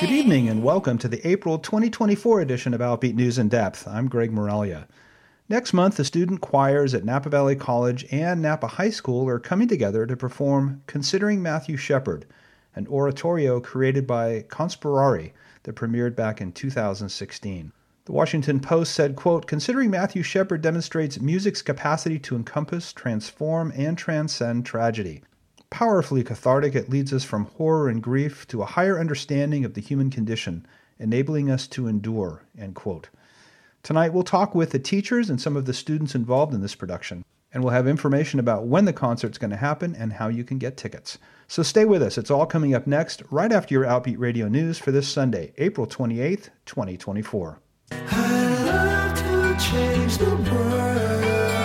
Good evening and welcome to the April 2024 edition of Outbeat News in Depth. I'm Greg Moralia. Next month, the student choirs at Napa Valley College and Napa High School are coming together to perform Considering Matthew Shepard, an oratorio created by Conspirari that premiered back in 2016. The Washington Post said, quote, "Considering Matthew Shepard demonstrates music's capacity to encompass, transform, and transcend tragedy. Powerfully cathartic, it leads us from horror and grief to a higher understanding of the human condition, enabling us to endure," end quote. Tonight we'll talk with the teachers and some of the students involved in this production, and we'll have information about when the concert's going to happen and how you can get tickets. So stay with us. It's all coming up next, right after your Outbeat Radio News for this Sunday, April 28th, 2024. I'd love to change the world,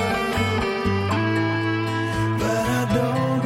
but I don't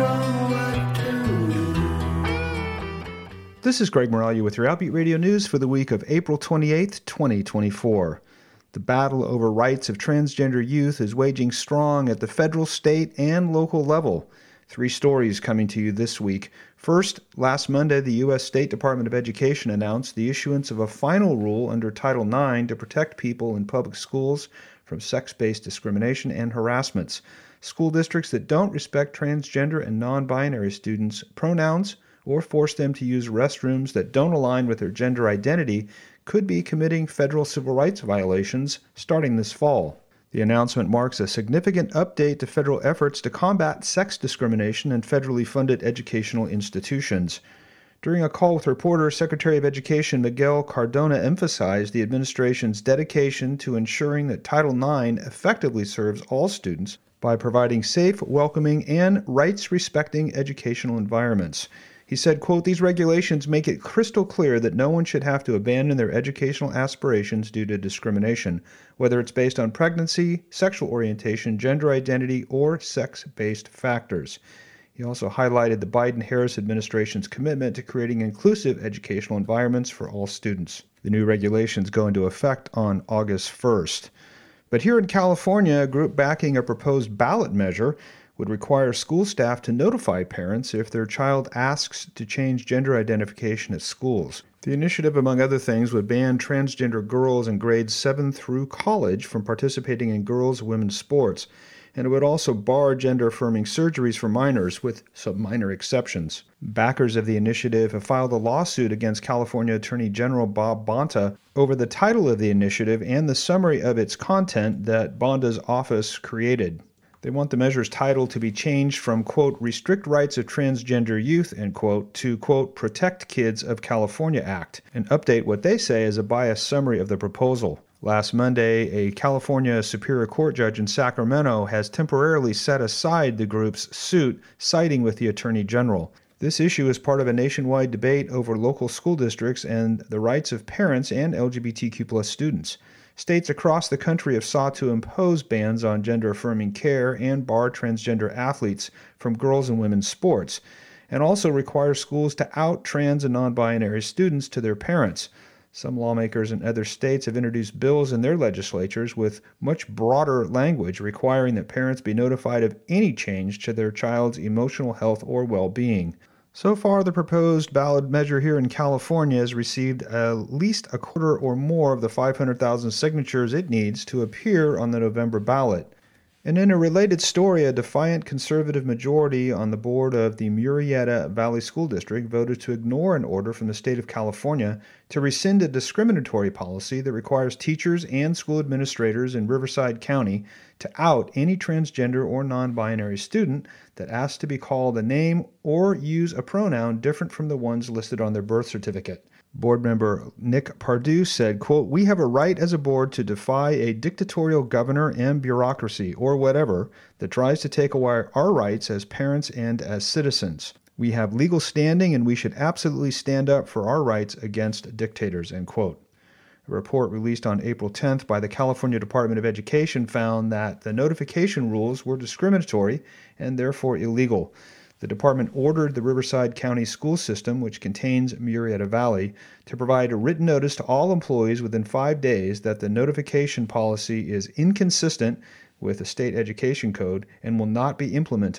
know what to do. This is Greg Moralia with your Outbeat Radio News for the week of April 28th, 2024. The battle over rights of transgender youth is waging strong at the federal, state, and local level. 3 stories coming to you this week. First, last Monday, the U.S. State Department of Education announced the issuance of a final rule under Title IX to protect people in public schools from sex-based discrimination and harassments. School districts that don't respect transgender and non-binary students' pronouns or force them to use restrooms that don't align with their gender identity could be committing federal civil rights violations starting this fall. The announcement marks a significant update to federal efforts to combat sex discrimination in federally funded educational institutions. During a call with reporters, Secretary of Education Miguel Cardona emphasized the administration's dedication to ensuring that Title IX effectively serves all students by providing safe, welcoming, and rights-respecting educational environments. He said, quote, "These regulations make it crystal clear that no one should have to abandon their educational aspirations due to discrimination, whether it's based on pregnancy, sexual orientation, gender identity, or sex-based factors." He also highlighted the Biden-Harris administration's commitment to creating inclusive educational environments for all students. The new regulations go into effect on August 1st. But here in California, a group backing a proposed ballot measure would require school staff to notify parents if their child asks to change gender identification at schools. The initiative, among other things, would ban transgender girls in grades 7 through college from participating in girls' and women's sports, and it would also bar gender-affirming surgeries for minors, with some minor exceptions. Backers of the initiative have filed a lawsuit against California Attorney General Bob Bonta over the title of the initiative and the summary of its content that Bonta's office created. They want the measure's title to be changed from, quote, "Restrict Rights of Transgender Youth," end quote, to, quote, "Protect Kids of California Act," and update what they say is a biased summary of the proposal. Last Monday, a California Superior Court judge in Sacramento has temporarily set aside the group's suit, siding with the Attorney General. This issue is part of a nationwide debate over local school districts and the rights of parents and LGBTQ+ students. States across the country have sought to impose bans on gender-affirming care and bar transgender athletes from girls' and women's sports, and also require schools to out trans and non-binary students to their parents. Some lawmakers in other states have introduced bills in their legislatures with much broader language requiring that parents be notified of any change to their child's emotional health or well-being. So far, the proposed ballot measure here in California has received at least a quarter or more of the 500,000 signatures it needs to appear on the November ballot. And in a related story, a defiant conservative majority on the board of the Murrieta Valley School District voted to ignore an order from the state of California to rescind a discriminatory policy that requires teachers and school administrators in Riverside County to out any transgender or non-binary student that asks to be called a name or use a pronoun different from the ones listed on their birth certificate. Board member Nick Pardue said, quote, "We have a right as a board to defy a dictatorial governor and bureaucracy, or whatever, that tries to take away our rights as parents and as citizens. We have legal standing and we should absolutely stand up for our rights against dictators," end quote. A report released on April 10th by the California Department of Education found that the notification rules were discriminatory and therefore illegal. The department ordered the Riverside County school system, which contains Murrieta Valley, to provide a written notice to all employees within 5 days that the notification policy is inconsistent with the state education code and will not be implemented.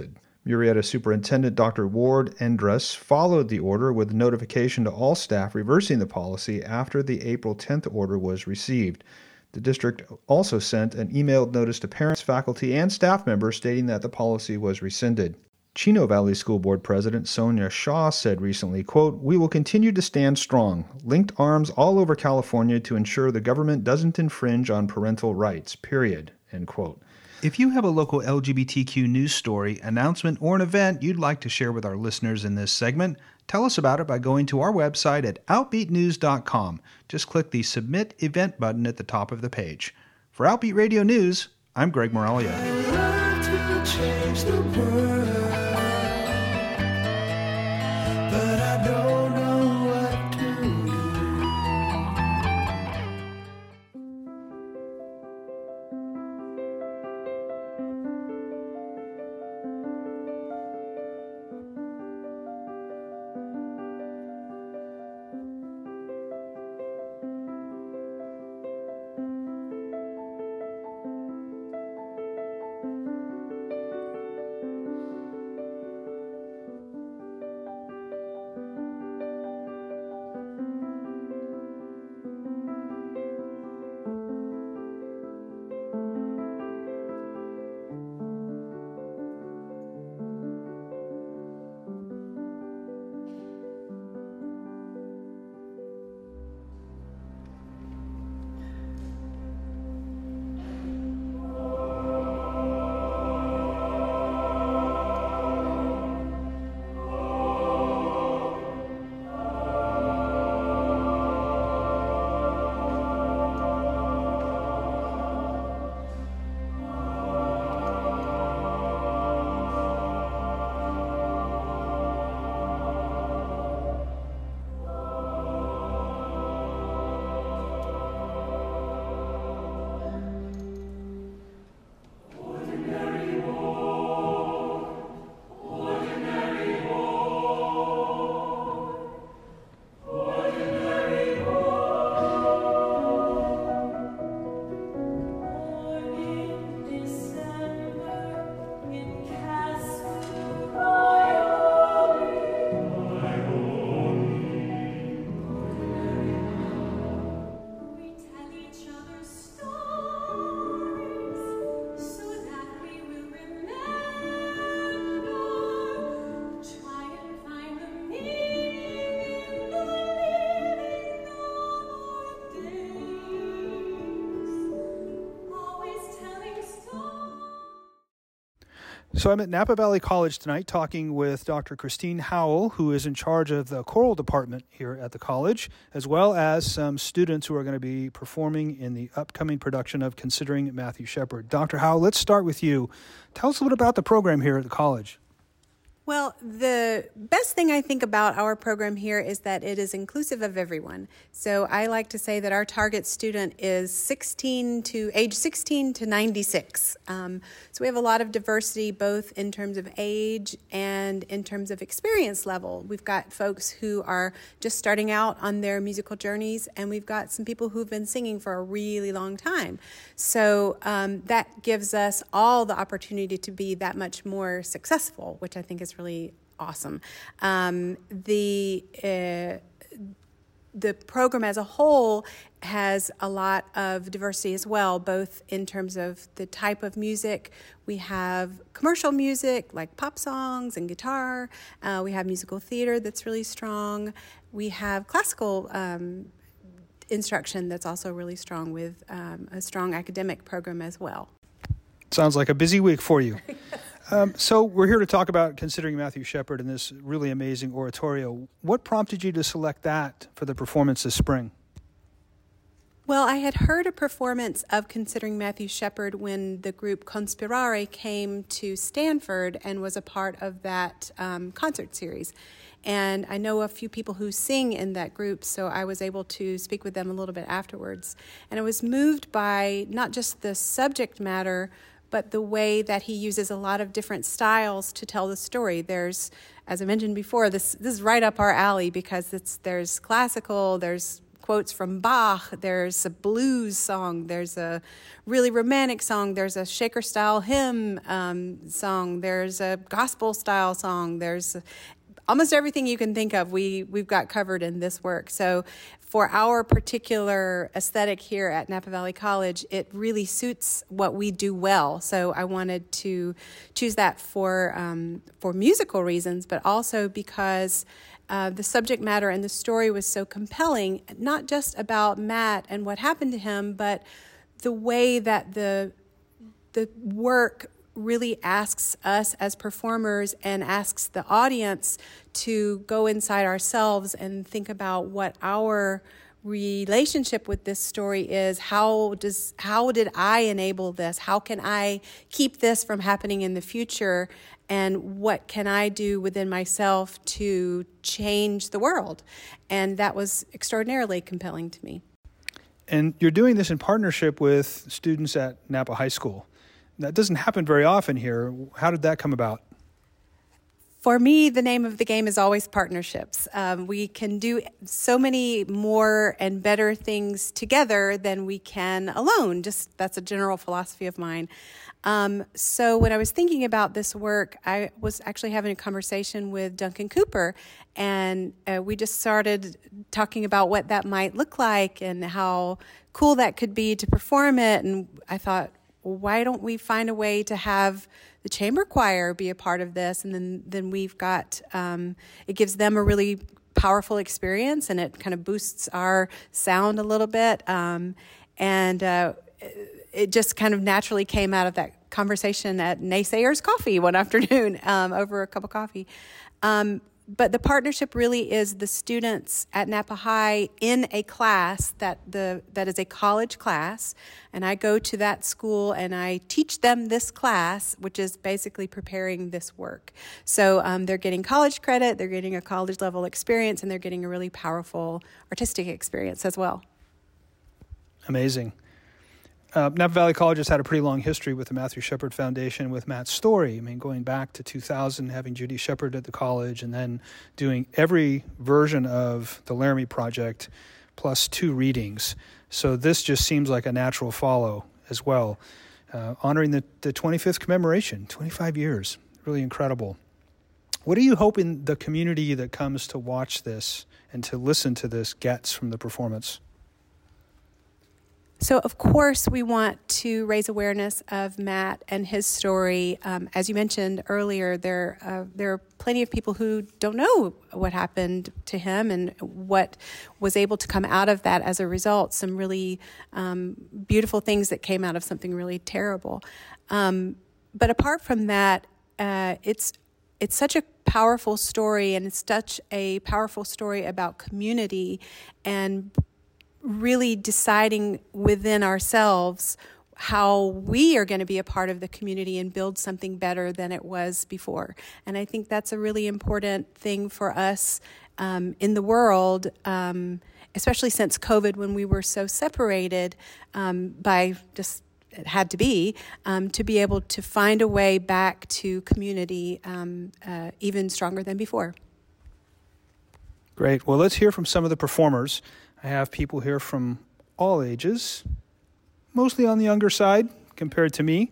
Murrieta Superintendent Dr. Ward Endress followed the order with notification to all staff reversing the policy after the April 10th order was received. The district also sent an emailed notice to parents, faculty, and staff members stating that the policy was rescinded. Chino Valley School Board President Sonia Shaw said recently, quote, "We will continue to stand strong, linked arms all over California to ensure the government doesn't infringe on parental rights, period," end quote. If you have a local LGBTQ news story, announcement, or an event you'd like to share with our listeners in this segment, tell us about it by going to our website at outbeatnews.com. Just click the Submit Event button at the top of the page. For Outbeat Radio News, I'm Greg Moralia. I love to change the world, but I don't know what to do. So I'm at Napa Valley College tonight talking with Dr. Christine Howell, who is in charge of the choral department here at the college, as well as some students who are going to be performing in the upcoming production of Considering Matthew Shepard. Dr. Howell, let's start with you. Tell us a little bit about the program here at the college. Well, the best thing I think about our program here is that it is inclusive of everyone. So I like to say that our target student is age 16 to 96. So we have a lot of diversity, both in terms of age and in terms of experience level. We've got folks who are just starting out on their musical journeys, and we've got some people who've been singing for a really long time. So that gives us all the opportunity to be that much more successful, which I think is really awesome. The program as a whole has a lot of diversity as well, both in terms of the type of music. We have commercial music like pop songs and guitar. We have musical theater that's really strong. We have classical instruction that's also really strong, with a strong academic program as well. Sounds like a busy week for you. So we're here to talk about Considering Matthew Shepard and this really amazing oratorio. What prompted you to select that for the performance this spring? Well, I had heard a performance of Considering Matthew Shepard when the group Conspirare came to Stanford and was a part of that concert series. And I know a few people who sing in that group, so I was able to speak with them a little bit afterwards. And I was moved by not just the subject matter, but the way that he uses a lot of different styles to tell the story. There's, as I mentioned before, this is right up our alley because there's classical, there's quotes from Bach, there's a blues song, there's a really romantic song, there's a Shaker-style hymn song, there's a gospel-style song, there's almost everything you can think of we've got covered in this work. So for our particular aesthetic here at Napa Valley College, it really suits what we do well. So I wanted to choose that for musical reasons, but also because the subject matter and the story was so compelling, not just about Matt and what happened to him, but the way that the work really asks us as performers and asks the audience to go inside ourselves and think about what our relationship with this story is. How did I enable this? How can I keep this from happening in the future? And what can I do within myself to change the world? And that was extraordinarily compelling to me. And you're doing this in partnership with students at Napa High School. That doesn't happen very often here. How did that come about? For me, the name of the game is always partnerships. We can do so many more and better things together than we can alone. Just that's a general philosophy of mine. So when I was thinking about this work, I was actually having a conversation with Duncan Cooper, and we just started talking about what that might look like and how cool that could be to perform it. And I thought, well, why don't we find a way to have the chamber choir be a part of this? And then we've got, it gives them a really powerful experience, and it kind of boosts our sound a little bit. It just kind of naturally came out of that conversation at Naysayers Coffee one afternoon over a cup of coffee. But the partnership really is the students at Napa High in a class that is a college class, and I go to that school and I teach them this class, which is basically preparing this work. So they're getting college credit, they're getting a college level experience, and they're getting a really powerful artistic experience as well. Amazing. Napa Valley College has had a pretty long history with the Matthew Shepard Foundation with Matt's story. I mean, going back to 2000, having Judy Shepard at the college, and then doing every version of the Laramie Project plus 2 readings. So this just seems like a natural follow as well. Honoring the 25th commemoration, 25 years, really incredible. What are you hoping the community that comes to watch this and to listen to this gets from the performance? So, of course, we want to raise awareness of Matt and his story. As you mentioned earlier, there are plenty of people who don't know what happened to him and what was able to come out of that as a result. Some really beautiful things that came out of something really terrible. But apart from that, it's such a powerful story, and it's such a powerful story about community and really deciding within ourselves how we are going to be a part of the community and build something better than it was before. And I think that's a really important thing for us in the world, especially since COVID, when we were so separated by just, it had to be able to find a way back to community even stronger than before. Great. Well, let's hear from some of the performers. I have people here from all ages, mostly on the younger side compared to me.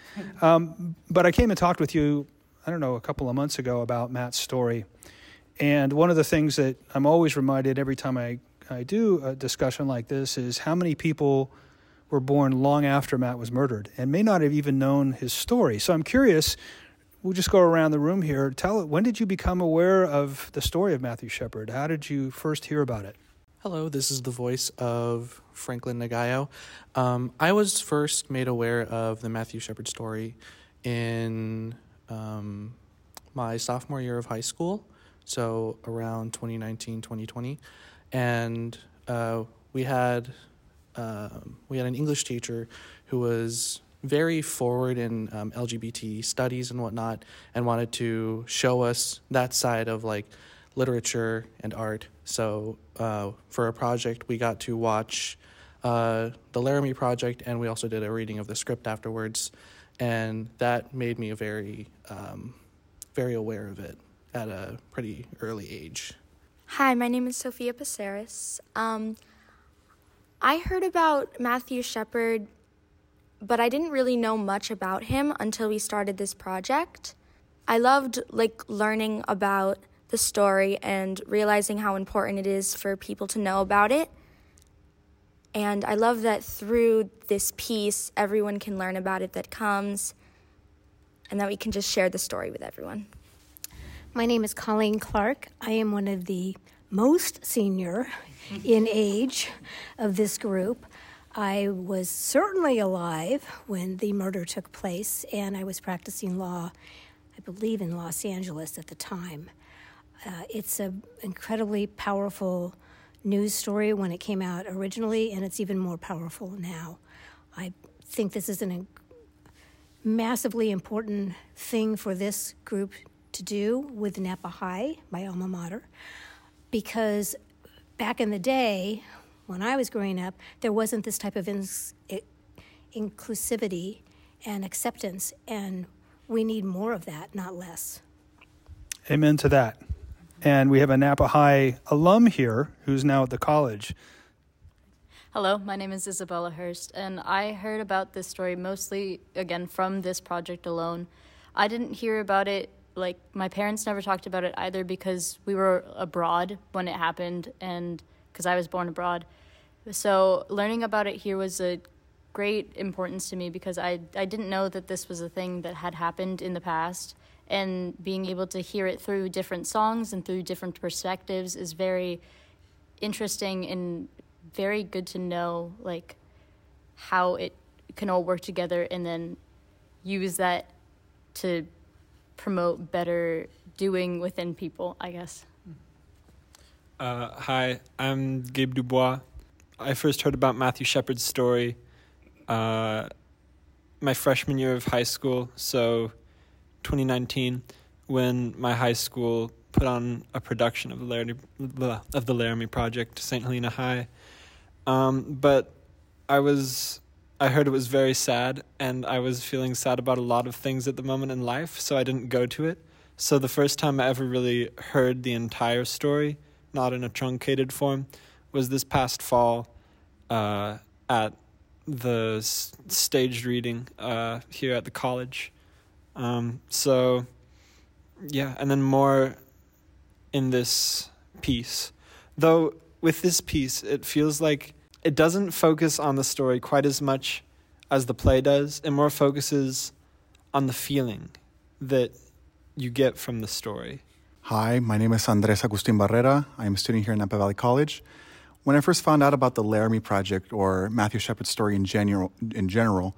But I came and talked with you, a couple of months ago about Matt's story. And one of the things that I'm always reminded every time I do a discussion like this is how many people were born long after Matt was murdered and may not have even known his story. So I'm curious, we'll just go around the room here. When did you become aware of the story of Matthew Shepard? How did you first hear about it? Hello, this is the voice of Franklin Nagayo. I was first made aware of the Matthew Shepard story in my sophomore year of high school, so around 2019, 2020. And we had an English teacher who was very forward in LGBT studies and whatnot, and wanted to show us that side of literature and art. So for a project, we got to watch the Laramie Project, and we also did a reading of the script afterwards, and that made me very aware of it at a pretty early age. Hi, my name is Sophia Paceris. I heard about Matthew Shepard, but I didn't really know much about him until we started this project. I loved learning about the story and realizing how important it is for people to know about it. And I love that through this piece, everyone can learn about it that comes, and that we can just share the story with everyone. My name is Colleen Clark. I am one of the most senior in age of this group. I was certainly alive when the murder took place, and I was practicing law, I believe, in Los Angeles at the time. It's an incredibly powerful news story when it came out originally, and it's even more powerful now. I think this is a massively important thing for this group to do with Napa High, my alma mater, because back in the day, when I was growing up, there wasn't this type of inclusivity and acceptance, and we need more of that, not less. Amen to that. And we have a Napa High alum here who's now at the college. Hello, my name is Isabella Hurst, and I heard about this story mostly, again, from this project alone. I didn't hear about it, my parents never talked about it either because we were abroad when it happened and because I was born abroad. So learning about it here was a great importance to me because I didn't know that this was a thing that had happened in the past, and being able to hear it through different songs and through different perspectives is very interesting and very good to know, how it can all work together and then use that to promote better doing within people, I guess. Hi, I'm Gabe Dubois. I first heard about Matthew Shepard's story my freshman year of high school, so 2019, when my high school put on a production of the Laramie Project, St. Helena High. But I heard it was very sad, and I was feeling sad about a lot of things at the moment in life, so I didn't go to it. So the first time I ever really heard the entire story, not in a truncated form, was this past fall at the staged reading here at the college. So, yeah, and then more in this piece. Though with this piece, it feels like it doesn't focus on the story quite as much as the play does. It more focuses on the feeling that you get from the story. Hi, my name is Andres Agustin Barrera. I am a student here at Napa Valley College. When I first found out about the Laramie Project, or Matthew Shepard's story in general,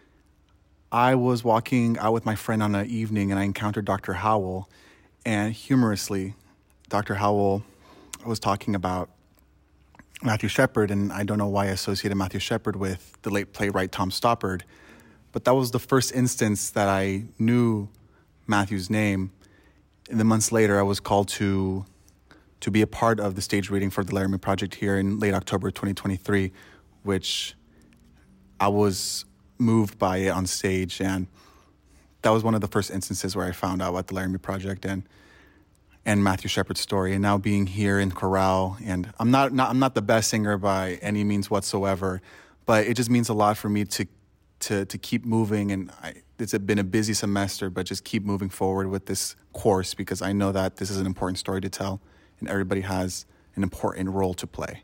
I was walking out with my friend on an evening and I encountered Dr. Howell. And humorously, Dr. Howell was talking about Matthew Shepard, and I don't know why I associated Matthew Shepard with the late playwright Tom Stoppard, but that was the first instance that I knew Matthew's name. And then months later, I was called to be a part of the stage reading for the Laramie Project here in late October 2023, which I was moved by it on stage, and that was one of the first instances where I found out about the Laramie Project and Matthew Shepard's story. And now being here in chorale, and I'm not the best singer by any means whatsoever, but it just means a lot for me to keep moving. And it's been a busy semester, but just keep moving forward with this course because I know that this is an important story to tell, and everybody has an important role to play.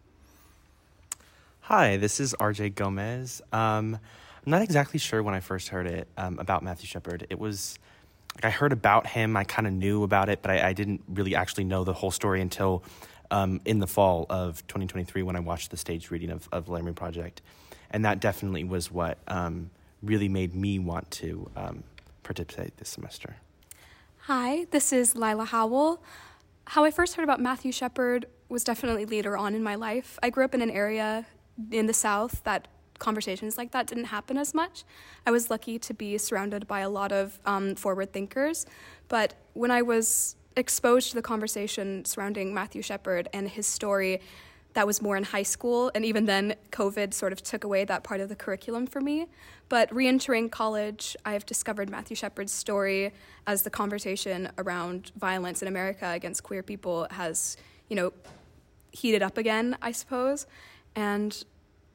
Hi, this is RJ Gomez. I'm not exactly sure when I first heard it about Matthew Shepard. It was, I heard about him, I kind of knew about it, but I didn't really actually know the whole story until in the fall of 2023 when I watched the stage reading of Laramie Project. And that definitely was what really made me want to participate this semester. Hi, this is Lila Howell. How I first heard about Matthew Shepard was definitely later on in my life. I grew up in an area in the South that conversations like that didn't happen as much. I was lucky to be surrounded by a lot of forward thinkers, but when I was exposed to the conversation surrounding Matthew Shepard and his story, that was more in high school, and even then COVID sort of took away that part of the curriculum for me. But re-entering college, I've discovered Matthew Shepard's story as the conversation around violence in America against queer people has, heated up again, I suppose. And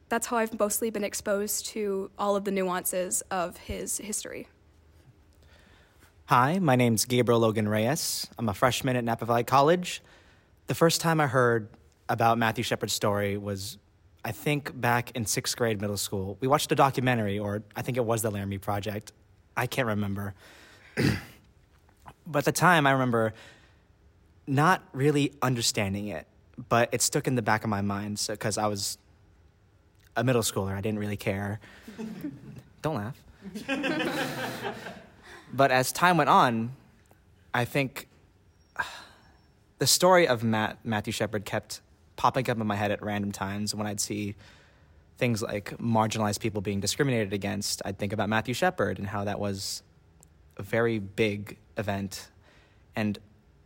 that's how I've mostly been exposed to all of the nuances of his history. Hi, my name's Gabriel Logan Reyes. I'm a freshman at Napa Valley College. The first time I heard about Matthew Shepard's story was, I think, back in 6th grade middle school. We watched a documentary, or I think it was the Laramie Project. I can't remember. But at the time, I remember not really understanding it, but it stuck in the back of my mind because I was a middle schooler. I didn't really care. Don't laugh. But as time went on, I think the story of Matthew Shepard kept popping up in my head at random times. When I'd see things like marginalized people being discriminated against, I'd think about Matthew Shepard and how that was a very big event. And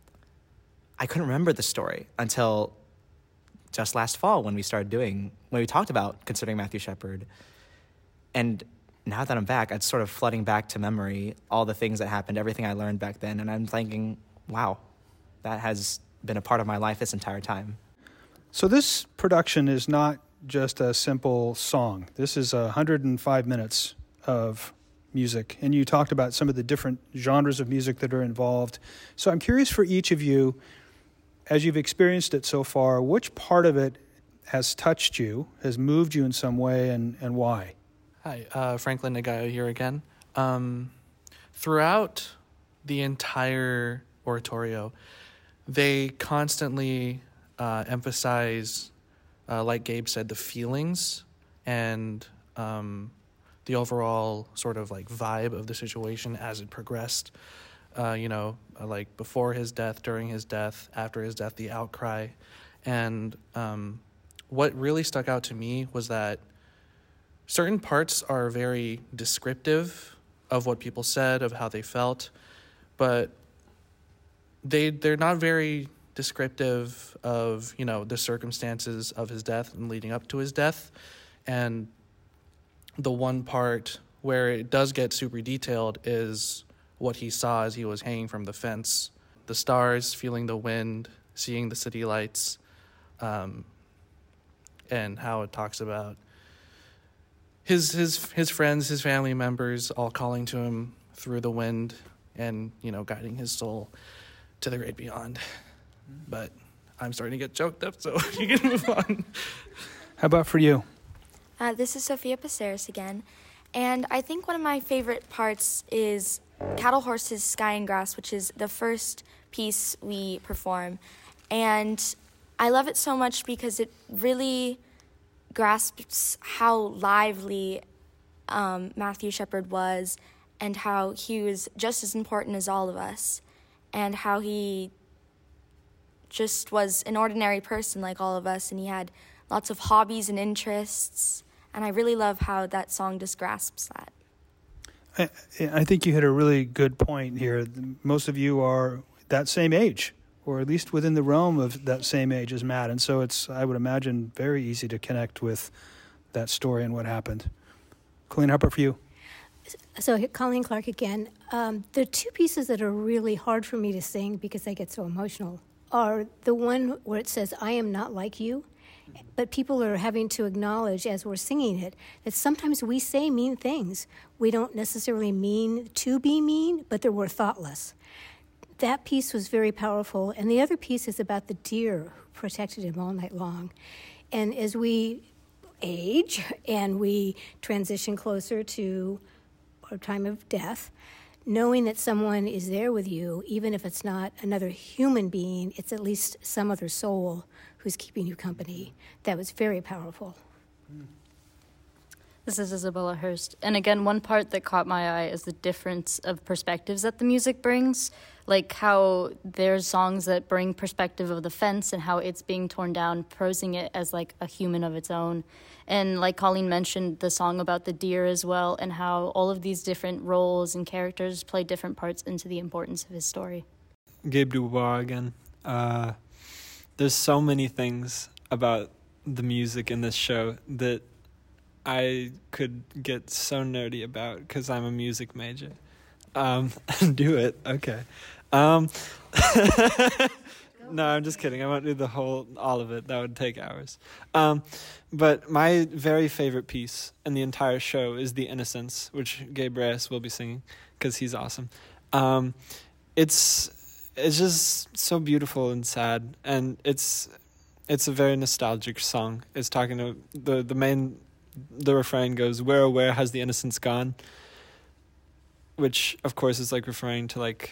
I couldn't remember the story until just last fall when we talked about considering Matthew Shepard. And now that I'm back, it's sort of flooding back to memory all the things that happened, everything I learned back then, and I'm thinking, wow, that has been a part of my life this entire time. So this production is not just a simple song. This is 105 minutes of music, and you talked about some of the different genres of music that are involved. So I'm curious for each of you, as you've experienced it so far, which part of it has touched you, has moved you in some way, and why? Hi, Franklin Nagayo here again. Throughout the entire oratorio, they constantly emphasize, like Gabe said, the feelings and the overall sort of like vibe of the situation as it progressed. Like before his death, during his death, after his death, the outcry. And what really stuck out to me was that certain parts are very descriptive of what people said, of how they felt, but they're not very descriptive of, the circumstances of his death and leading up to his death. And the one part where it does get super detailed is what he saw as he was hanging from the fence. The stars, feeling the wind, seeing the city lights, and how it talks about his friends, his family members all calling to him through the wind and, guiding his soul to the great beyond. But I'm starting to get choked up, so you can move on. How about for you? This is Sophia Paceris again, and I think one of my favorite parts is Cattle Horses, Sky and Grass, which is the first piece we perform. And I love it so much because it really grasps how lively Matthew Shepard was and how he was just as important as all of us and how he just was an ordinary person like all of us, and he had lots of hobbies and interests, and I really love how that song just grasps that. I think you hit a really good point here. Most of you are that same age, or at least within the realm of that same age as Matt, and so it's, I would imagine, very easy to connect with that story and what happened. Colleen, how about for you? So Colleen Clark again. There are two pieces that are really hard for me to sing because I get so emotional. Are the one where it says, I am not like you, but people are having to acknowledge as we're singing it that sometimes we say mean things. We don't necessarily mean to be mean, but that we're thoughtless. That piece was very powerful. And the other piece is about the deer who protected him all night long. And as we age and we transition closer to our time of death, knowing that someone is there with you, even if it's not another human being, it's at least some other soul who's keeping you company. That was very powerful. This is Isabella Hurst. And again, one part that caught my eye is the difference of perspectives that the music brings. Like how there's songs that bring perspective of the fence and how it's being torn down, posing it as like a human of its own. And like Colleen mentioned, the song about the deer as well, and how all of these different roles and characters play different parts into the importance of his story. Gabe Dubois again. There's so many things about the music in this show that I could get so nerdy about because I'm a music major. Do it. Okay. No, I'm just kidding. I won't do all of it. That would take hours. But my very favorite piece in the entire show is The Innocents, which Gabe Reyes will be singing because he's awesome. It's just so beautiful and sad, and it's a very nostalgic song. It's talking to the refrain goes, "Where, oh, where has the innocence gone?" Which, of course, is like referring to like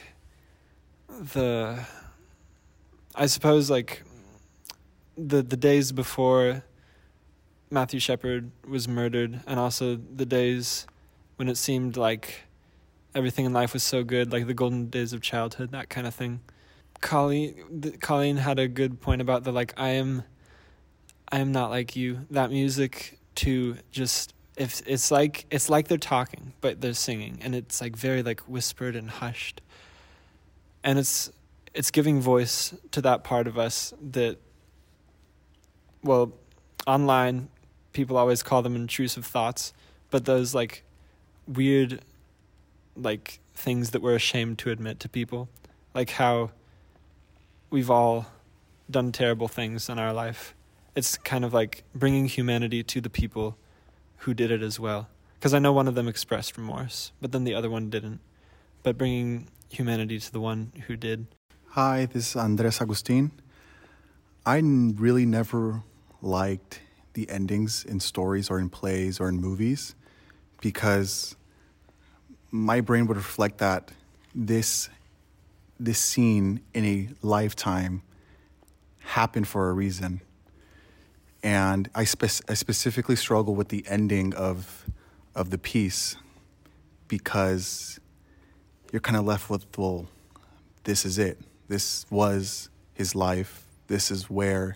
I suppose like the days before Matthew Shepard was murdered, and also the days when it seemed like everything in life was so good, like the golden days of childhood, that kind of thing. Colleen had a good point about the like I am not like you. That music too, just if it's like they're talking but they're singing, and it's like very like whispered and hushed, and it's giving voice to that part of us that, well, online people always call them intrusive thoughts, but those like weird like things that we're ashamed to admit to people, like how we've all done terrible things in our life. It's kind of like bringing humanity to the people who did it as well. Because I know one of them expressed remorse, but then the other one didn't. But bringing humanity to the one who did. Hi, this is Andres Agustin. I really never liked the endings in stories or in plays or in movies because my brain would reflect that this scene in a lifetime happened for a reason. And I specifically struggle with the ending of the piece because you're kind of left with, well, this is it. This was his life. This is where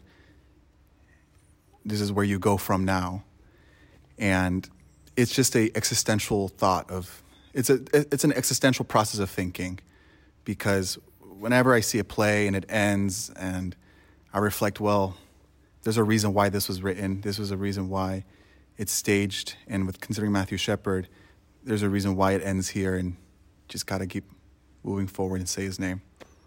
you go from now. And it's just a existential thought of, it's an existential process of thinking, because whenever I see a play and it ends and I reflect, well, there's a reason why this was written. This was a reason why it's staged. And with considering Matthew Shepard, there's a reason why it ends here, and just got to keep moving forward and say his name.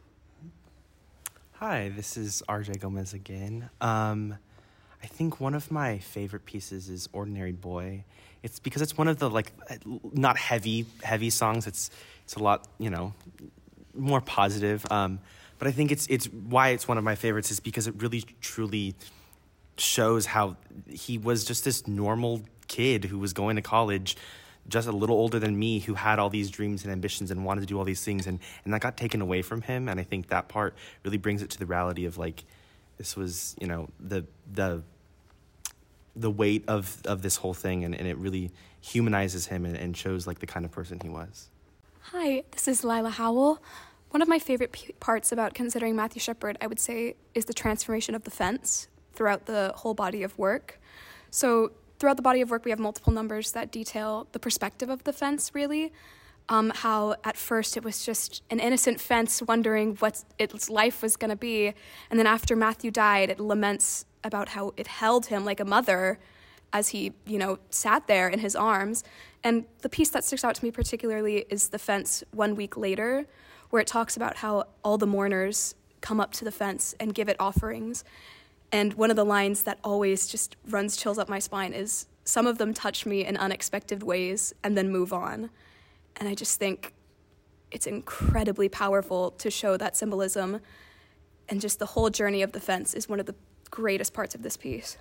Hi, this is RJ Gomez again. I think one of my favorite pieces is Ordinary Boy. It's because it's one of the like not heavy songs. It's a lot, more positive. But I think it's why it's one of my favorites is because it really truly shows how he was just this normal kid who was going to college, just a little older than me, who had all these dreams and ambitions and wanted to do all these things, and that got taken away from him. And I think that part really brings it to the reality of like, this was, the weight of this whole thing, and it really humanizes him and shows like the kind of person he was. Hi, this is Lila Howell. One of my favorite parts about considering Matthew Shepard, I would say, is the transformation of the fence throughout the whole body of work. So throughout the body of work, we have multiple numbers that detail the perspective of the fence, really. How at first it was just an innocent fence wondering what its life was going to be. And then after Matthew died, it laments about how it held him like a mother as he, sat there in his arms. And the piece that sticks out to me particularly is the fence 1 week later, where it talks about how all the mourners come up to the fence and give it offerings. And one of the lines that always just runs chills up my spine is, "Some of them touch me in unexpected ways and then move on." And I just think it's incredibly powerful to show that symbolism, and just the whole journey of the fence is one of the greatest parts of this piece.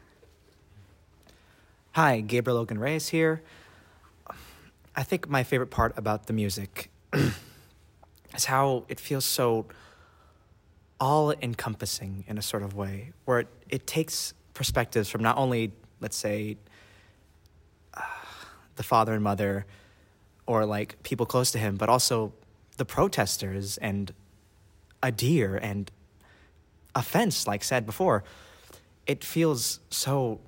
Hi, Gabriel Logan Reyes here. I think my favorite part about the music is how it feels so all-encompassing in a sort of way, where it takes perspectives from not only, let's say, the father and mother, or like people close to him, but also the protesters and a deer and a fence, like said before. It feels so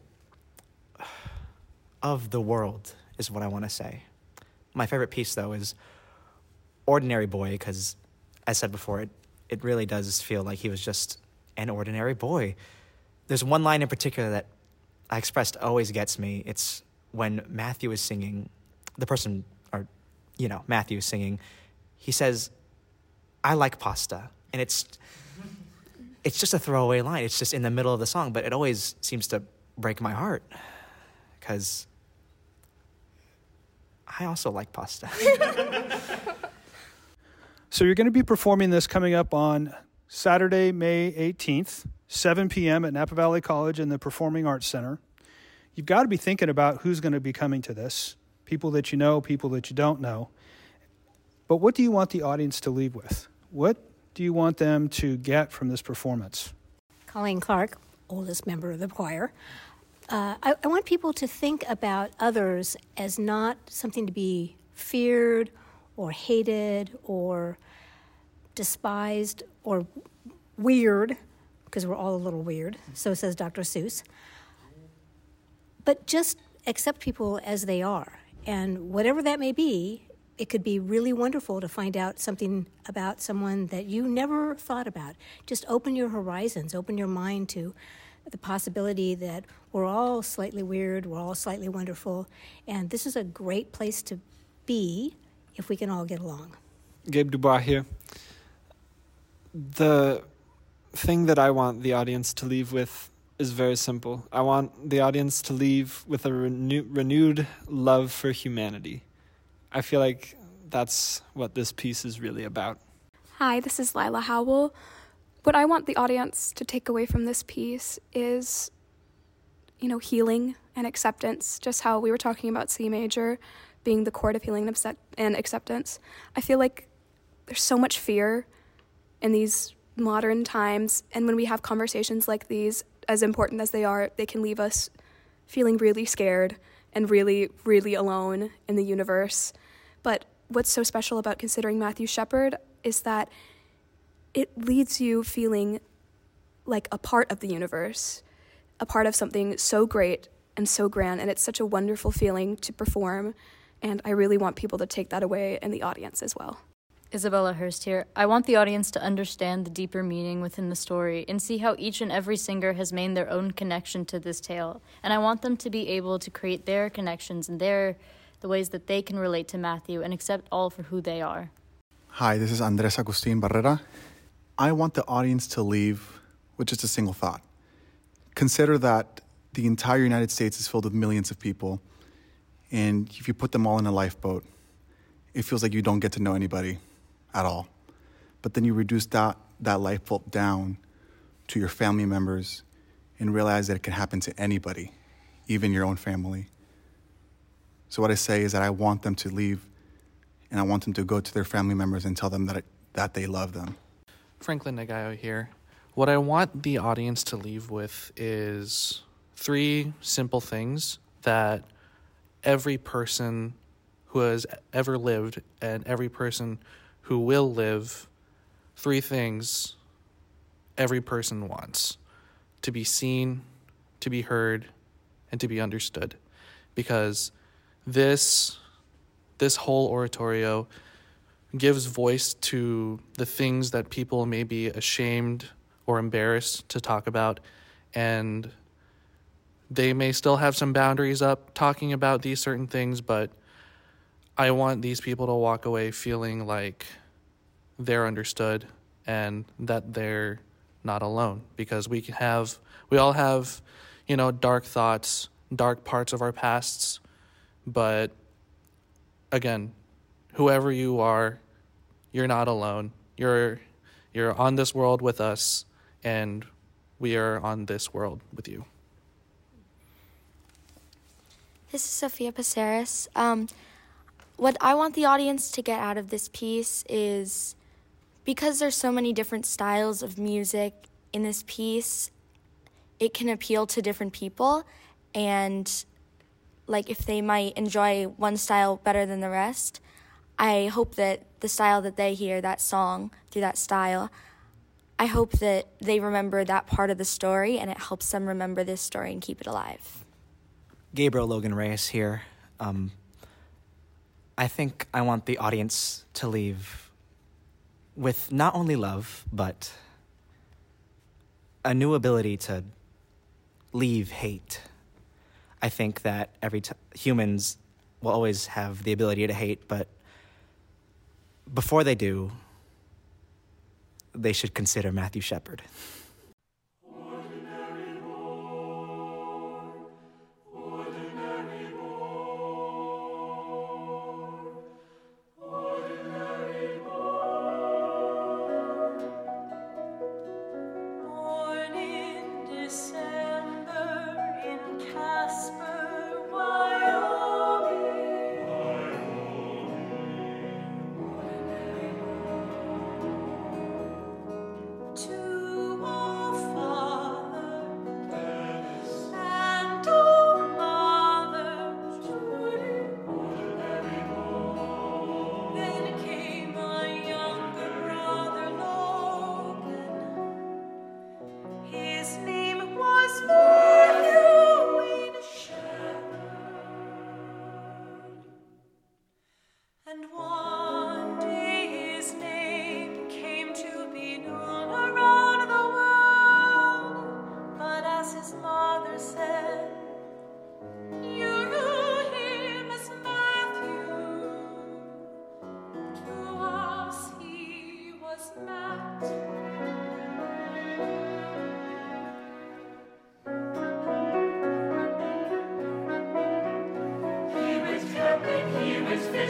of the world, is what I want to say. My favorite piece, though, is Ordinary Boy, because, as said before, it really does feel like he was just an ordinary boy. There's one line in particular that I expressed always gets me. It's when Matthew is singing, Matthew is singing, he says, "I like pasta." And it's it's just a throwaway line. It's just in the middle of the song, but it always seems to break my heart because I also like pasta. So you're going to be performing this coming up on Saturday, May 18th, 7 p.m. at Napa Valley College in the Performing Arts Center. You've got to be thinking about who's going to be coming to this, people that you know, people that you don't know. But what do you want the audience to leave with? What do you want them to get from this performance? Colleen Clark, oldest member of the choir. I want people to think about others as not something to be feared or hated or despised or weird, because we're all a little weird, so says Dr. Seuss. But just accept people as they are. And whatever that may be, it could be really wonderful to find out something about someone that you never thought about. Just open your horizons, open your mind to the possibility that we're all slightly weird, we're all slightly wonderful, and this is a great place to be if we can all get along. Gabe Dubois here. The thing that I want the audience to leave with is very simple. I want the audience to leave with a renewed love for humanity. I feel like that's what this piece is really about. Hi, this is Lila Howell. What I want the audience to take away from this piece is, healing and acceptance, just how we were talking about C major being the chord of healing and acceptance. I feel like there's so much fear in these modern times, and when we have conversations like these, as important as they are, they can leave us feeling really scared and really, really alone in the universe. But what's so special about considering Matthew Shepard is that it leaves you feeling like a part of the universe, a part of something so great and so grand, and it's such a wonderful feeling to perform, and I really want people to take that away in the audience as well. Isabella Hurst here. I want the audience to understand the deeper meaning within the story and see how each and every singer has made their own connection to this tale. And I want them to be able to create their connections and the ways that they can relate to Matthew and accept all for who they are. Hi, this is Andres Agustin Barrera. I want the audience to leave with just a single thought. Consider that the entire United States is filled with millions of people, and if you put them all in a lifeboat, it feels like you don't get to know anybody at all. But then you reduce that lifeboat down to your family members and realize that it can happen to anybody, even your own family. So what I say is that I want them to leave, and I want them to go to their family members and tell them that they love them. Franklin Nagayo here. What I want the audience to leave with is 3 simple things that every person who has ever lived and every person who will live, 3 things every person wants: to be seen, to be heard, and to be understood. Because this whole oratorio gives voice to the things that people may be ashamed or embarrassed to talk about, and they may still have some boundaries up talking about these certain things, but I want these people to walk away feeling like they're understood and that they're not alone, because we all have, dark thoughts, dark parts of our pasts, but again, whoever you are, you're not alone. You're on this world with us, and we are on this world with you. This is Sophia Paceris. What I want the audience to get out of this piece is, because there's so many different styles of music in this piece, it can appeal to different people, and if they might enjoy one style better than the rest, I hope that the style that they hear, that song, through that style, I hope that they remember that part of the story, and it helps them remember this story and keep it alive. Gabriel Logan Reyes here. I think I want the audience to leave with not only love, but a new ability to leave hate. I think that humans will always have the ability to hate, but before they do, they should consider Matthew Shepard.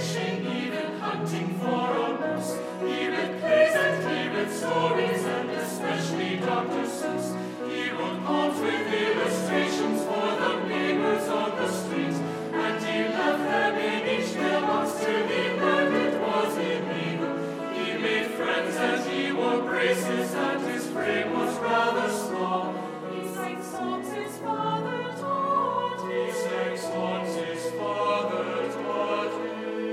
fishing, even hunting for a moose. He read plays and he read stories, and especially Dr. Seuss. He wrote poems with illustrations for the neighbors on the street, and he left them in each mailbox till he learned it was illegal. He made friends and he wore braces, and his frame was rather small. He sang songs his father taught him. He sang songs his father taught him.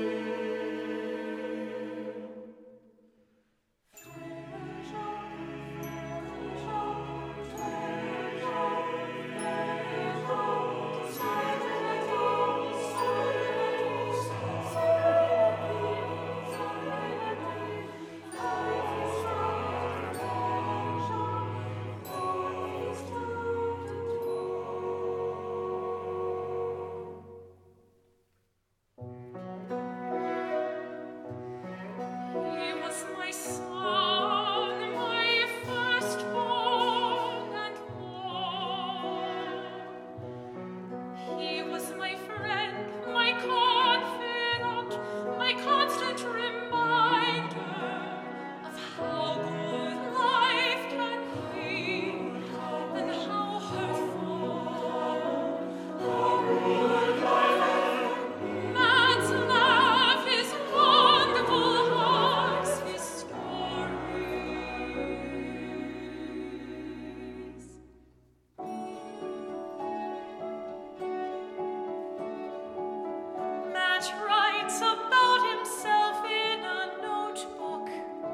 Writes about himself in a notebook.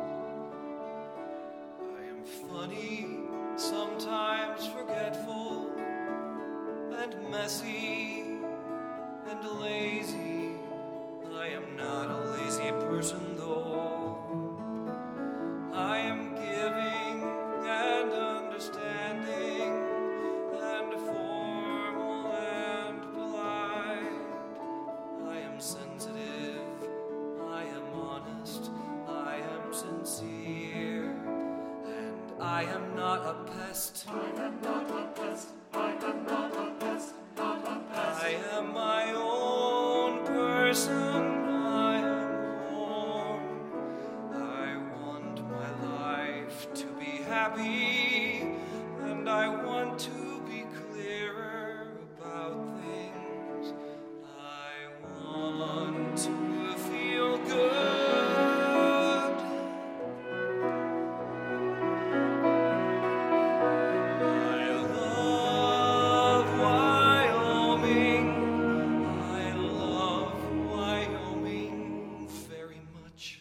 I am funny, sometimes forgetful, and messy, and lazy. I am not a lazy person though. I am giving and understanding, and formal and polite. I am sensitive, I am honest, I am sincere, and I am not a pest. I am not a pest, I am not a pest, not a pest. I am my own person, I am warm. I want my life to be happy, and I want to be clearer about things. I want to feel good. I love Wyoming. I love Wyoming very much.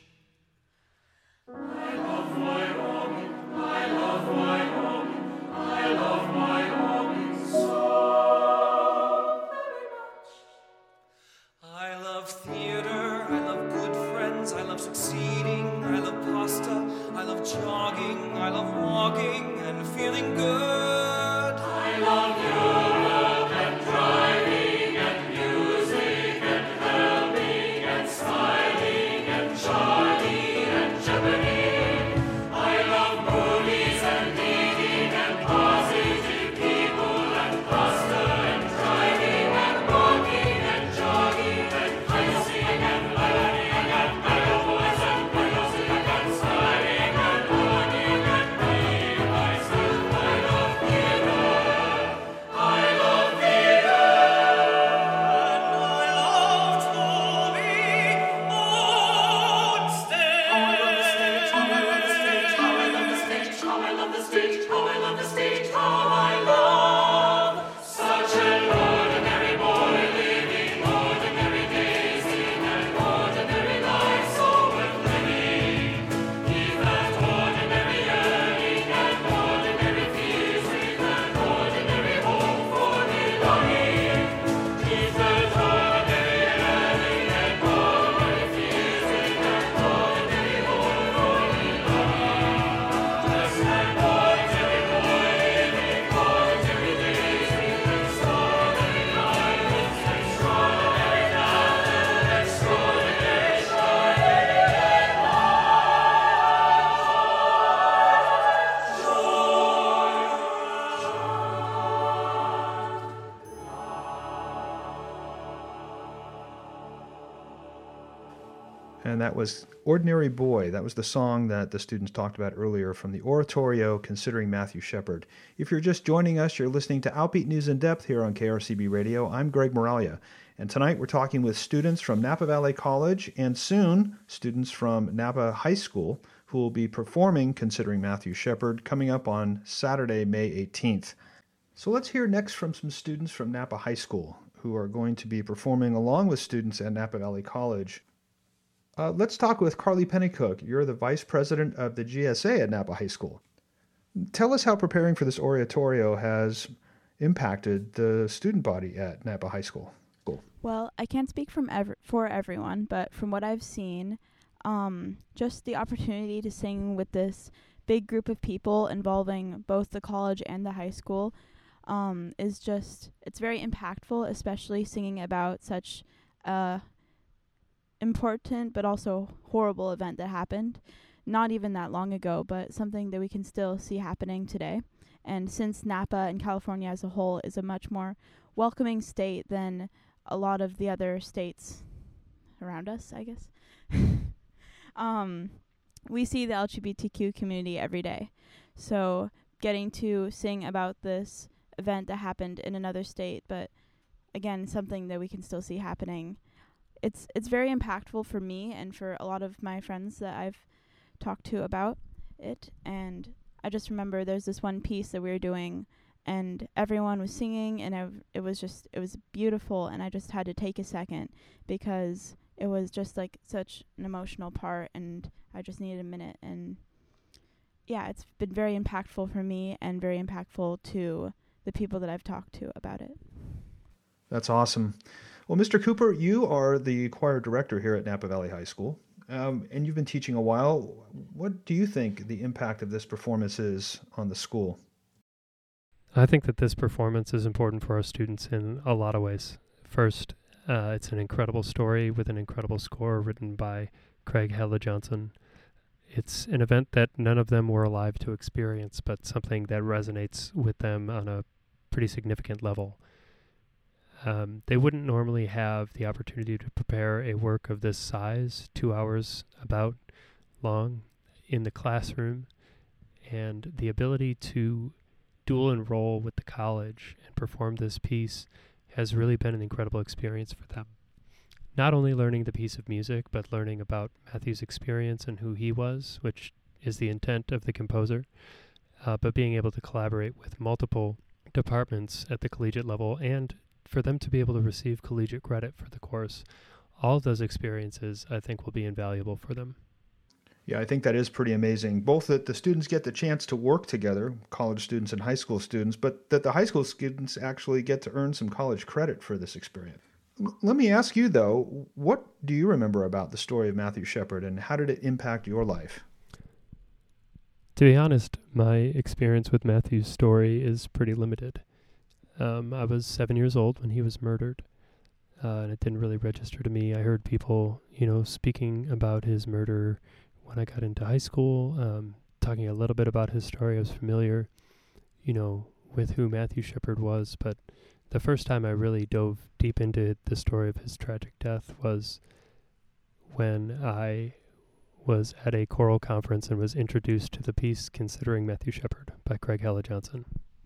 I love Wyoming, I love Wyoming, I love Wyoming so very much. I love theater, I love good friends, I love succeeding, I love pasta, I love jogging, I love walking and feeling good. I love Europe and driving and music and helping and styling and Charlie and Jeopardy. I love movies and eating and positive people and pasta and driving and walking and jogging and kissing and learning and metaphors and music and styling and walking and being myself. I love theater. I love theater. And I love Toby Olmsted. How I love the stage, how I love the stage, how I love the stage, how I love the stage, how I love the stage, how I love such an ordinary boy living ordinary days in an ordinary life so worth living. Keep that ordinary yearning and ordinary fears with an ordinary hope for belonging. Keep that ordinary yearning and ordinary fears with an ordinary hope for belonging. Just an ordinary boy living ordinary And that was Ordinary Boy. That was the song that the students talked about earlier from the oratorio Considering Matthew Shepard. If you're just joining us, you're listening to Outbeat News in Depth here on KRCB Radio. I'm Greg Moralia. And tonight we're talking with students from Napa Valley College and soon students from Napa High School who will be performing Considering Matthew Shepard coming up on Saturday, May 18th. So let's hear next from some students from Napa High School who are going to be performing along with students at Napa Valley College. Let's talk with Carly Pennycook. You're the vice president of the GSA at Napa High School. Tell us how preparing for this oratorio has impacted the student body at Napa High School. Well, I can't speak for everyone, but from what I've seen, just the opportunity to sing with this big group of people involving both the college and the high school it's very impactful, especially singing about such a important but also horrible event that happened not even that long ago, but something that we can still see happening today. And since Napa and California as a whole is a much more welcoming state than a lot of the other states around us, I guess, we see the LGBTQ community every day. So getting to sing about this event that happened in another state, but again, something that we can still see happening, it's very impactful for me and for a lot of my friends that I've talked to about it. And I just remember there's this one piece that we were doing and everyone was singing and it was beautiful, and I just had to take a second because it was just like such an emotional part and I just needed a minute. And yeah, it's been very impactful for me and very impactful to the people that I've talked to about it. That's awesome. Well, Mr. Cooper, you are the choir director here at Napa Valley High School, and you've been teaching a while. What do you think the impact of this performance is on the school? I think that this performance is important for our students in a lot of ways. First, it's an incredible story with an incredible score written by Craig Hella Johnson. It's an event that none of them were alive to experience, but something that resonates with them on a pretty significant level. They wouldn't normally have the opportunity to prepare a work of this size, 2 hours about long, in the classroom, and the ability to dual enroll with the college and perform this piece has really been an incredible experience for them. Not only learning the piece of music, but learning about Matthew's experience and who he was, which is the intent of the composer, but being able to collaborate with multiple departments at the collegiate level and for them to be able to receive collegiate credit for the course. All of those experiences, I think, will be invaluable for them. Yeah, I think that is pretty amazing. Both that the students get the chance to work together, college students and high school students, but that the high school students actually get to earn some college credit for this experience. Let me ask you, though, what do you remember about the story of Matthew Shepard, and how did it impact your life? To be honest, my experience with Matthew's story is pretty limited. I was 7 years old when he was murdered, and it didn't really register to me. I heard people, speaking about his murder when I got into high school, talking a little bit about his story. I was familiar, with who Matthew Shepard was, but the first time I really dove deep into the story of his tragic death was when I was at a choral conference and was introduced to the piece Considering Matthew Shepard by Craig Hella Johnson.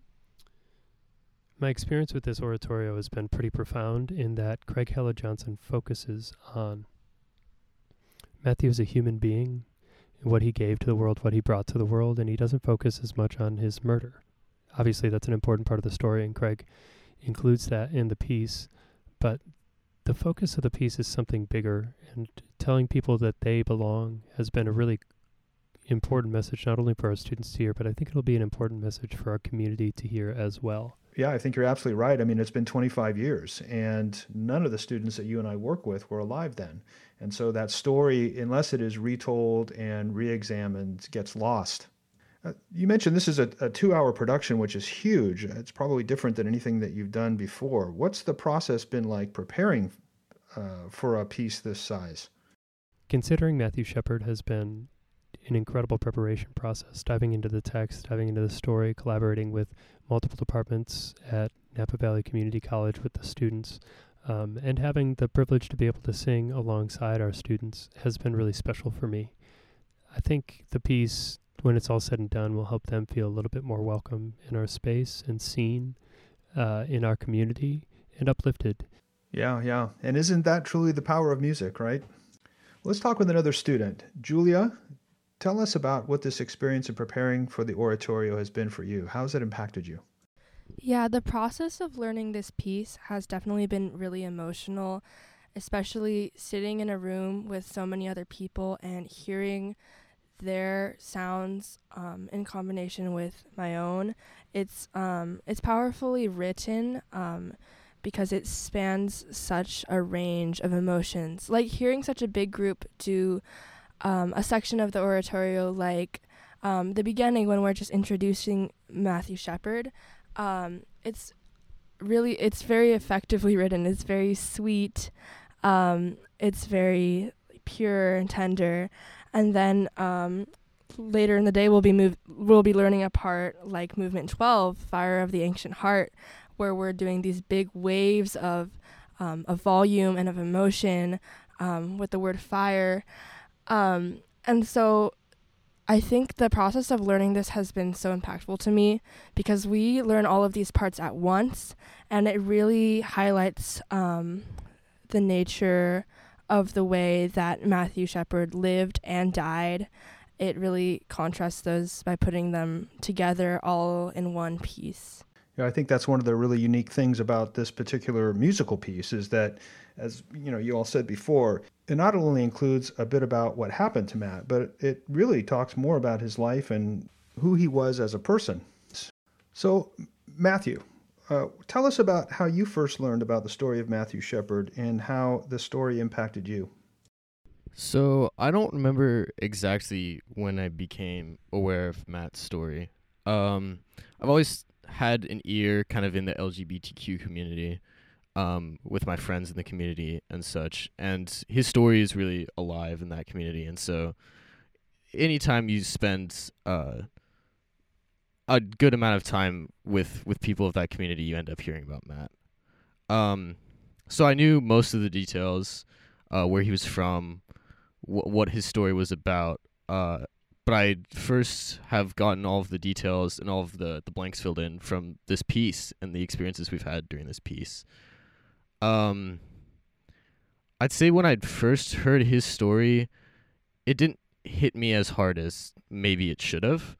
My experience with this oratorio has been pretty profound in that Craig Hella Johnson focuses on Matthew as a human being, what he gave to the world, what he brought to the world, and he doesn't focus as much on his murder. Obviously, that's an important part of the story, and Craig includes that in the piece, but the focus of the piece is something bigger, and telling people that they belong has been a really important message, not only for our students to hear, but I think it'll be an important message for our community to hear as well. Yeah, I think you're absolutely right. I mean, it's been 25 years, and none of the students that you and I work with were alive then. And so that story, unless it is retold and re-examined, gets lost. You mentioned this is a 2-hour production, which is huge. It's probably different than anything that you've done before. What's the process been like preparing for a piece this size? Considering Matthew Shepard has been an incredible preparation process, diving into the text, diving into the story, collaborating with multiple departments at Napa Valley Community College with the students, And having the privilege to be able to sing alongside our students has been really special for me. I think the piece, when it's all said and done, will help them feel a little bit more welcome in our space and seen in our community and uplifted. Yeah. And isn't that truly the power of music, right? Let's talk with another student. Julia, tell us about what this experience in preparing for the oratorio has been for you. How has it impacted you? Yeah, the process of learning this piece has definitely been really emotional, especially sitting in a room with so many other people and hearing their sounds in combination with my own. It's powerfully written because it spans such a range of emotions. Like hearing such a big group do a section of the oratorio, like the beginning when we're just introducing Matthew Shepard. It's very effectively written. It's very sweet. It's very pure and tender. And then later in the day, we'll be learning a part like Movement 12, Fire of the Ancient Heart, where we're doing these big waves of volume and of emotion with the word fire. And so I think the process of learning this has been so impactful to me because we learn all of these parts at once, and it really highlights the nature of the way that Matthew Shepard lived and died. It really contrasts those by putting them together all in one piece. Yeah, I think that's one of the really unique things about this particular musical piece is that, as you all said before, it not only includes a bit about what happened to Matt, but it really talks more about his life and who he was as a person. So, Matthew, tell us about how you first learned about the story of Matthew Shepard and how the story impacted you. So, I don't remember exactly when I became aware of Matt's story. I've always had an ear kind of in the LGBTQ community, with my friends in the community and such, and his story is really alive in that community. And so anytime you spend a good amount of time with people of that community, you end up hearing about Matt. So I knew most of the details, where he was from, what his story was about, but I first have gotten all of the details and all of the blanks filled in from this piece and the experiences we've had during this piece. I'd say when I'd first heard his story, it didn't hit me as hard as maybe it should have.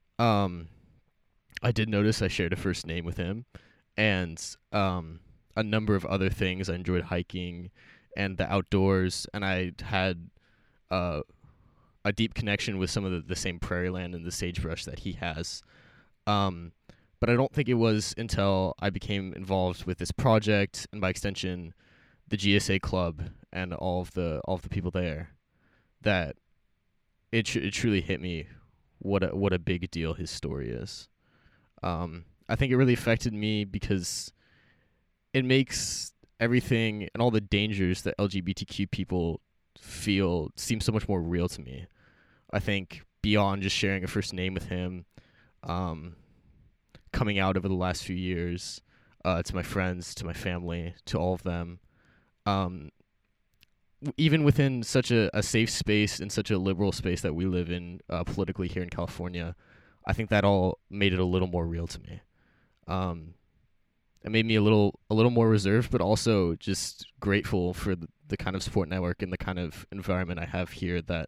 I did notice I shared a first name with him, and a number of other things. I enjoyed hiking and the outdoors, and I had a deep connection with some of the same prairie land and the sagebrush that he has. But I don't think it was until I became involved with this project and by extension the GSA club and all of the people there that it truly hit me what a big deal his story is. I think it really affected me because it makes everything and all the dangers that LGBTQ people feel seem so much more real to me. I think beyond just sharing a first name with him, coming out over the last few years, to my friends, to my family, to all of them, even within such a safe space and such a liberal space that we live in politically here in California, I think that all made it a little more real to me. It made me a little more reserved, but also just grateful for the kind of support network and the kind of environment I have here that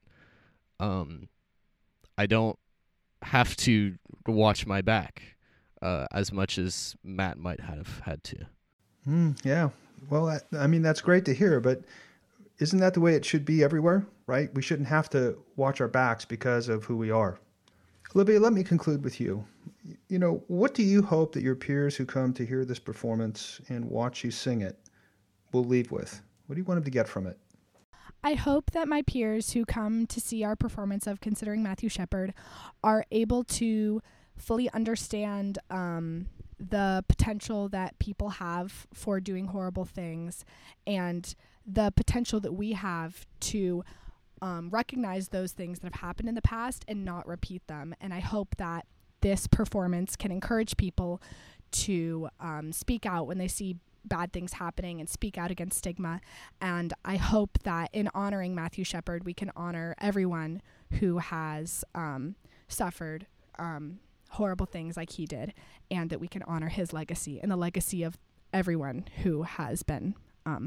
I don't have to watch my back as much as Matt might have had to. Yeah. Well, I mean, that's great to hear, but isn't that the way it should be everywhere, right? We shouldn't have to watch our backs because of who we are. Olivia, let me conclude with you. What do you hope that your peers who come to hear this performance and watch you sing it will leave with? What do you want them to get from it? I hope that my peers who come to see our performance of Considering Matthew Shepard are able to fully understand the potential that people have for doing horrible things and the potential that we have to recognize those things that have happened in the past and not repeat them. And I hope that this performance can encourage people to speak out when they see bad things happening and speak out against stigma. And I hope that in honoring Matthew Shepard, we can honor everyone who has suffered horrible things like he did, and that we can honor his legacy and the legacy of everyone who has been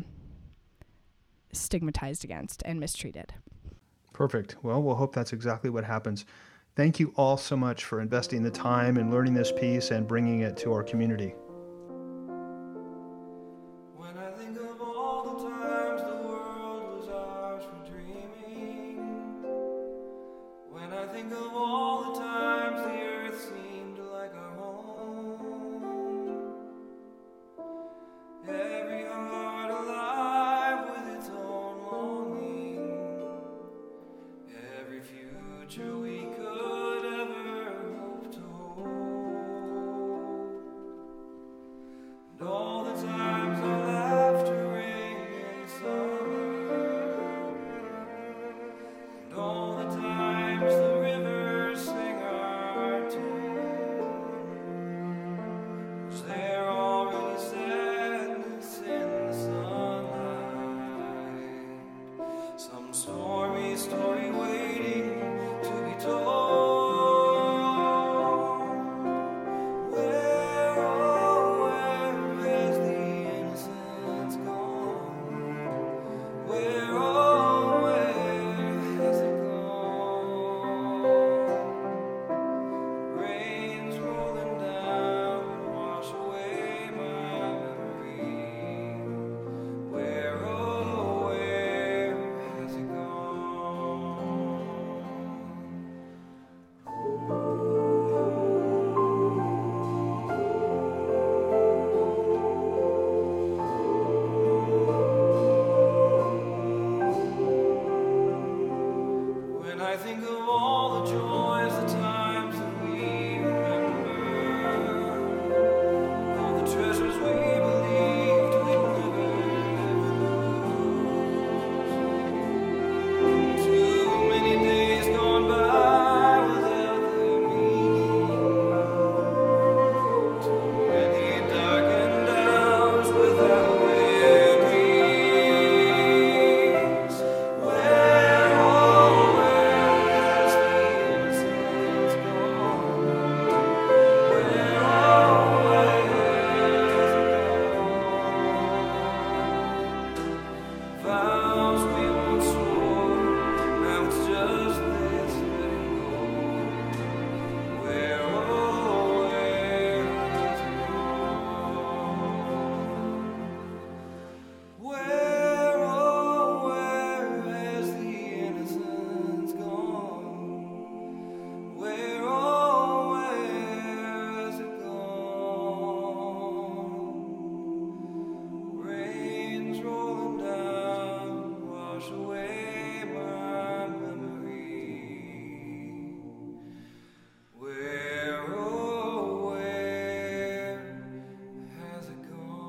stigmatized against and mistreated. Perfect. Well, we'll hope that's exactly what happens. Thank you all so much for investing the time in learning this piece and bringing it to our community. When I think of all the times the world was ours for dreaming, when I think of all the times the earth seemed like our home, every heart alive with its own longing, every future we could ever hope to hold, and all the times our laughter rang in summer, and all the times the rivers sang our tune. Was there already sadness in the sunlight? Some stormy story waiting to be told. Where, oh, where has the innocence gone? Where, oh, where has it gone? Rain's rolling down, wash away my memory. Where, oh, where has it gone? When I think of all the joys, the times that we remember, all the treasures we believed we'd never lose. Too many days gone by without their meaning. Too many darkened hours without their peace. Where, oh, where has the innocence gone? Where, oh, where has it gone? Vows we once swore, now it's just this letting go. Where, oh, where has it gone? Where, oh, where has the innocence gone? Where, oh, where has it gone? Rain's rolling down, wash away my memory. Where, oh, where has it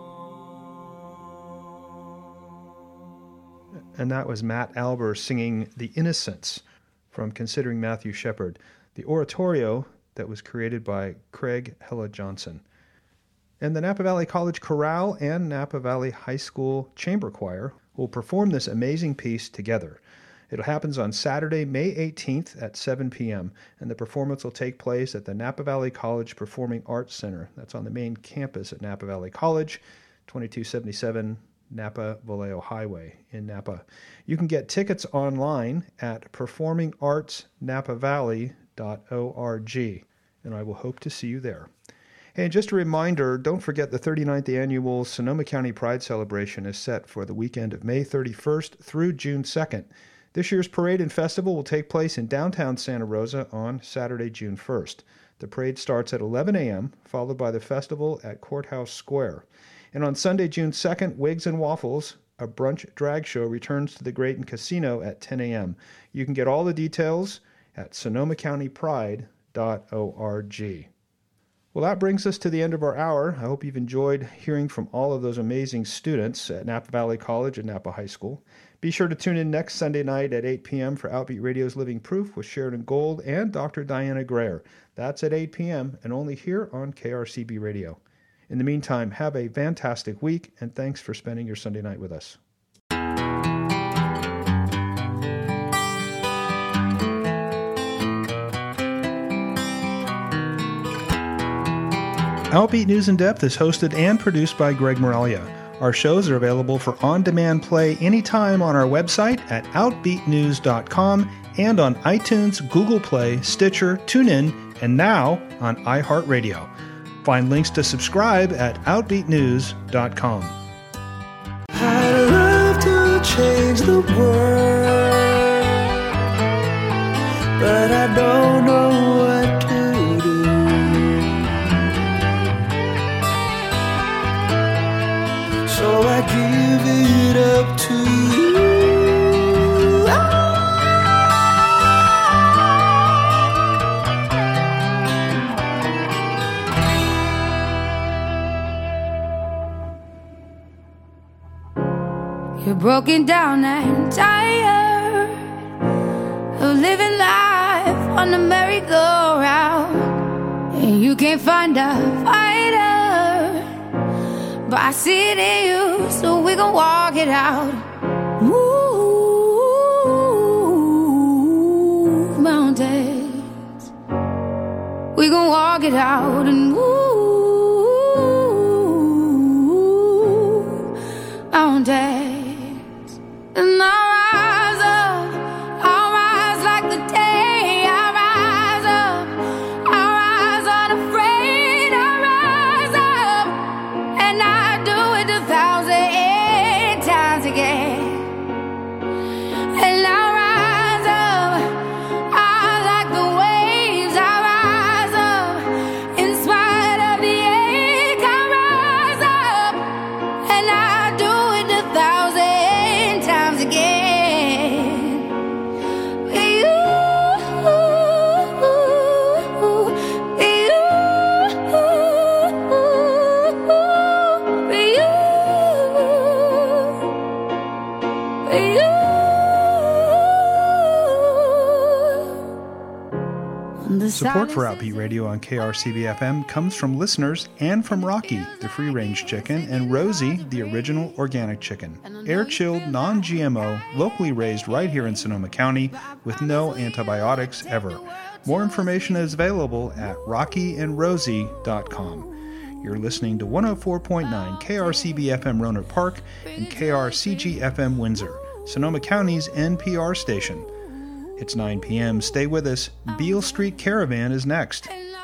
gone? And that was Matt Alber singing The Innocents from Considering Matthew Shepard, the oratorio that was created by Craig Hella Johnson. And the Napa Valley College Chorale and Napa Valley High School Chamber Choir will perform this amazing piece together. It happens on Saturday, May 18th at 7 p.m., and the performance will take place at the Napa Valley College Performing Arts Center. That's on the main campus at Napa Valley College, 2277 Napa Vallejo Highway in Napa. You can get tickets online at performingartsnapavalley.org, and I will hope to see you there. And just a reminder, don't forget the 39th annual Sonoma County Pride Celebration is set for the weekend of May 31st through June 2nd. This year's parade and festival will take place in downtown Santa Rosa on Saturday, June 1st. The parade starts at 11 a.m., followed by the festival at Courthouse Square. And on Sunday, June 2nd, Wigs and Waffles, a brunch drag show, returns to the Grayton Casino at 10 a.m. You can get all the details at sonomacountypride.org. Well, that brings us to the end of our hour. I hope you've enjoyed hearing from all of those amazing students at Napa Valley College and Napa High School. Be sure to tune in next Sunday night at 8 p.m. for Outbeat Radio's Living Proof with Sheridan Gold and Dr. Diana Greer. That's at 8 p.m. and only here on KRCB Radio. In the meantime, have a fantastic week, and thanks for spending your Sunday night with us. Outbeat News in Depth is hosted and produced by Greg Moralia. Our shows are available for on-demand play anytime on our website at outbeatnews.com and on iTunes, Google Play, Stitcher, TuneIn, and now on iHeartRadio. Find links to subscribe at outbeatnews.com. I'd love to change the world, but I don't know what to do. So I give it up to you. You're broken down and tired of living life on the merry-go-round, and you can't find a fighter, but I see it in you, so we gon' walk it out. Move mountains, we gon' walk it out and move mountains. And I'll rise like the day. I'll rise unafraid. I'll rise up, and I do it 1,000 times again. And I'll rise up, I like the waves. I'll rise up, in spite of the ache. I'll rise up, and I do it 1,000 times again. Support for Outbeat Radio on KRCB-FM comes from listeners and from Rocky, the free-range chicken, and Rosie, the original organic chicken. Air-chilled, non-GMO, locally raised right here in Sonoma County with no antibiotics ever. More information is available at rockyandrosie.com. You're listening to 104.9 KRCB-FM Rohnert Park and KRCG-FM Windsor, Sonoma County's NPR station. It's 9 p.m. Stay with us. Beale Street Caravan is next.